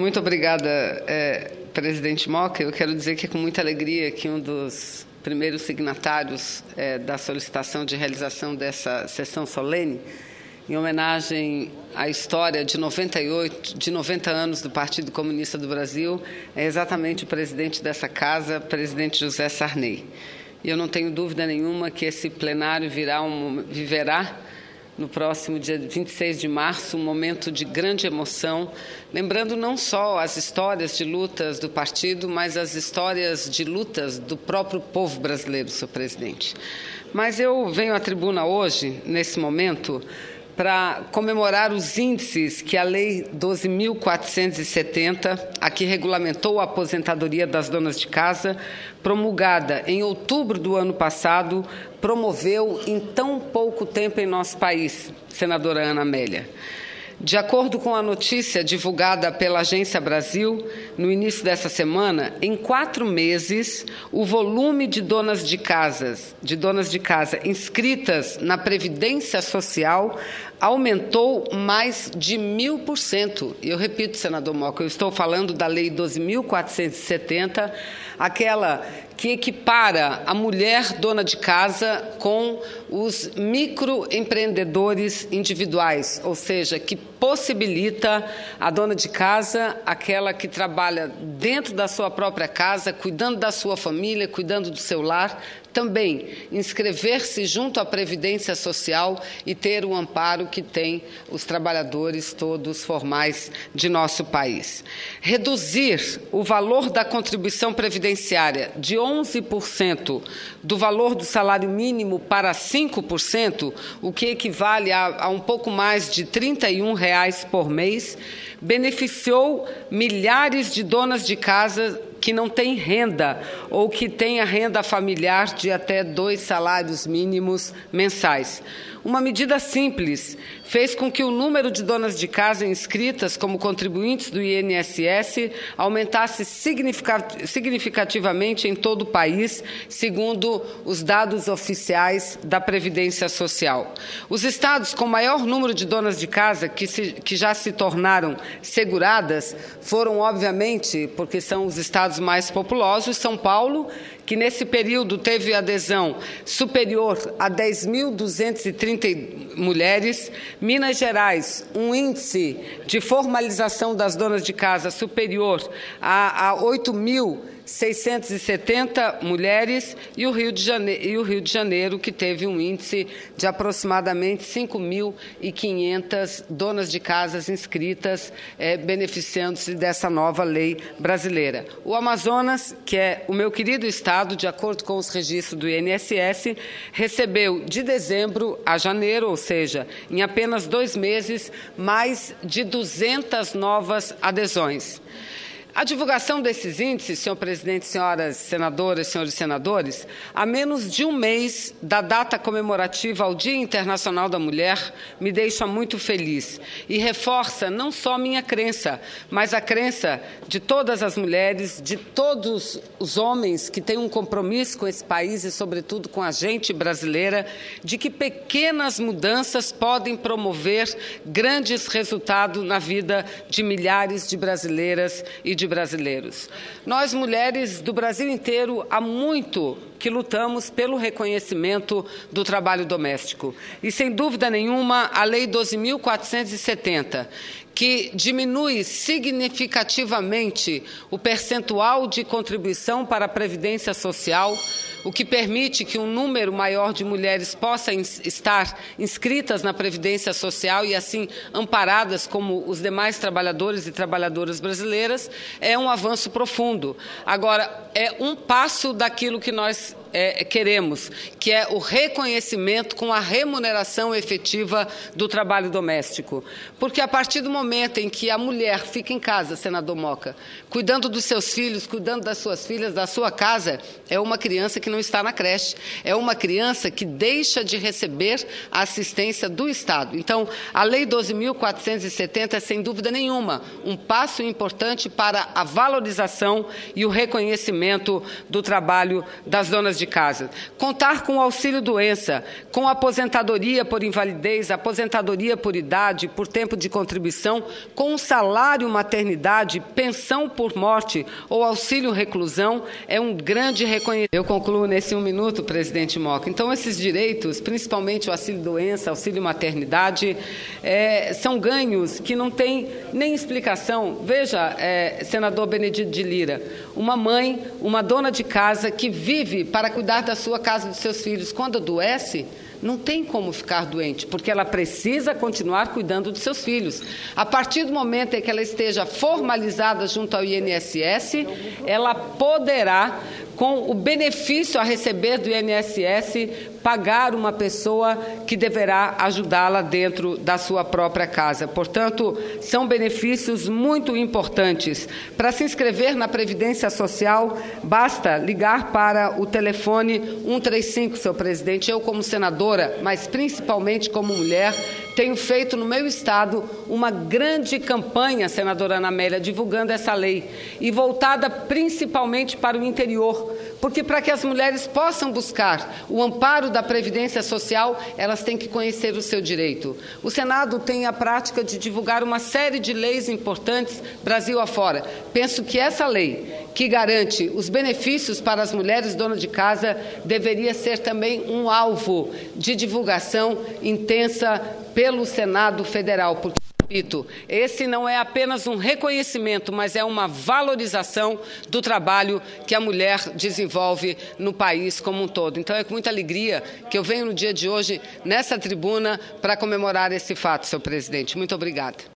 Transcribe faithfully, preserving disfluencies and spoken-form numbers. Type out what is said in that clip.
Muito obrigada, é, presidente Moca. Eu quero dizer que é com muita alegria que um dos primeiros signatários é, da solicitação de realização dessa sessão solene, em homenagem à história de noventa e oito, de noventa anos do Partido Comunista do Brasil, é exatamente o presidente dessa casa, presidente José Sarney. E eu não tenho dúvida nenhuma que esse plenário virá um, viverá no próximo dia vinte e seis de março, um momento de grande emoção, lembrando não só as histórias de lutas do partido, mas as histórias de lutas do próprio povo brasileiro, senhor presidente. Mas eu venho à tribuna hoje, nesse momento, para comemorar os índices que a Lei doze mil quatrocentos e setenta, a que regulamentou a aposentadoria das donas de casa, promulgada em outubro do ano passado, promoveu em tão pouco tempo em nosso país, senadora Ana Amélia. De acordo com a notícia divulgada pela Agência Brasil, no início dessa semana, em quatro meses, o volume de donas de casas, de donas de casa inscritas na Previdência Social aumentou mais de mil por cento. E eu repito, senador Moca, eu estou falando da Lei doze mil quatrocentos e setenta, aquela que equipara a mulher dona de casa com os microempreendedores individuais, ou seja, que possibilita a dona de casa, aquela que trabalha dentro da sua própria casa, cuidando da sua família, cuidando do seu lar, também inscrever-se junto à Previdência Social e ter o amparo que têm os trabalhadores todos formais de nosso país. Reduzir o valor da contribuição previdenciária de onze por cento do valor do salário mínimo para cinco por cento, o que equivale a, a um pouco mais de trinta e um reais por mês, beneficiou milhares de donas de casa que não têm renda ou que têm a renda familiar de até dois salários mínimos mensais. Uma medida simples fez com que o número de donas de casa inscritas como contribuintes do I N S S aumentasse significativamente em todo o país, segundo os dados oficiais da Previdência Social. Os estados com maior número de donas de casa que, se, que já se tornaram seguradas foram, obviamente, porque são os estados mais populosos, São Paulo, que nesse período teve adesão superior a dez mil duzentas e trinta mulheres, Minas Gerais, um índice de formalização das donas de casa superior a, a oito mil seiscentas e setenta mulheres, e o, Rio de Janeiro, e o Rio de Janeiro, que teve um índice de aproximadamente cinco mil e quinhentas donas de casas inscritas, eh, beneficiando-se dessa nova lei brasileira. O Amazonas, que é o meu querido estado, de acordo com os registros do I N S S, recebeu de dezembro a janeiro, ou seja, em apenas dois meses, mais de duzentas novas adesões. A divulgação desses índices, senhor presidente, senhoras senadoras, senhores senadores, a menos de um mês da data comemorativa ao Dia Internacional da Mulher, me deixa muito feliz e reforça não só minha crença, mas a crença de todas as mulheres, de todos os homens que têm um compromisso com esse país e, sobretudo, com a gente brasileira, de que pequenas mudanças podem promover grandes resultados na vida de milhares de brasileiras e de de brasileiros. Nós, mulheres do Brasil inteiro, há muito que lutamos pelo reconhecimento do trabalho doméstico. E, sem dúvida nenhuma, a Lei doze mil quatrocentos e setenta, que diminui significativamente o percentual de contribuição para a Previdência Social, o que permite que um número maior de mulheres possa estar inscritas na Previdência Social e, assim, amparadas como os demais trabalhadores e trabalhadoras brasileiras, é um avanço profundo. Agora, é um passo daquilo que nós É, queremos, que é o reconhecimento com a remuneração efetiva do trabalho doméstico. Porque a partir do momento em que a mulher fica em casa, senador Moca, cuidando dos seus filhos, cuidando das suas filhas, da sua casa, é uma criança que não está na creche, é uma criança que deixa de receber a assistência do Estado. Então, a Lei doze mil quatrocentos e setenta é, sem dúvida nenhuma, um passo importante para a valorização e o reconhecimento do trabalho das donas de de casa, contar com o auxílio-doença, com aposentadoria por invalidez, aposentadoria por idade, por tempo de contribuição, com um salário maternidade, pensão por morte ou auxílio-reclusão, é um grande reconhecimento. Eu concluo nesse um minuto, presidente Moca. Então, esses direitos, principalmente o auxílio-doença, auxílio-maternidade, é, são ganhos que não têm nem explicação. Veja, é, senador Benedito de Lira, uma mãe, uma dona de casa que vive para cuidar da sua casa e dos seus filhos, quando adoece, não tem como ficar doente, porque ela precisa continuar cuidando dos seus filhos. A partir do momento em que ela esteja formalizada junto ao I N S S, ela poderá, com o benefício a receber do I N S S, pagar uma pessoa que deverá ajudá-la dentro da sua própria casa. Portanto, são benefícios muito importantes. Para se inscrever na Previdência Social, basta ligar para o telefone um três cinco, senhor presidente. Eu, como senadora, mas principalmente como mulher, tenho feito no meu estado uma grande campanha, senadora Ana Amélia, divulgando essa lei, e voltada principalmente para o interior, porque para que as mulheres possam buscar o amparo da Previdência Social, elas têm que conhecer o seu direito. O Senado tem a prática de divulgar uma série de leis importantes Brasil afora. Penso que essa lei, que garante os benefícios para as mulheres donas de casa, deveria ser também um alvo de divulgação intensa pelo Senado Federal, porque, repito, esse não é apenas um reconhecimento, mas é uma valorização do trabalho que a mulher desenvolve no país como um todo. Então, é com muita alegria que eu venho no dia de hoje nessa tribuna para comemorar esse fato, senhor presidente. Muito obrigada.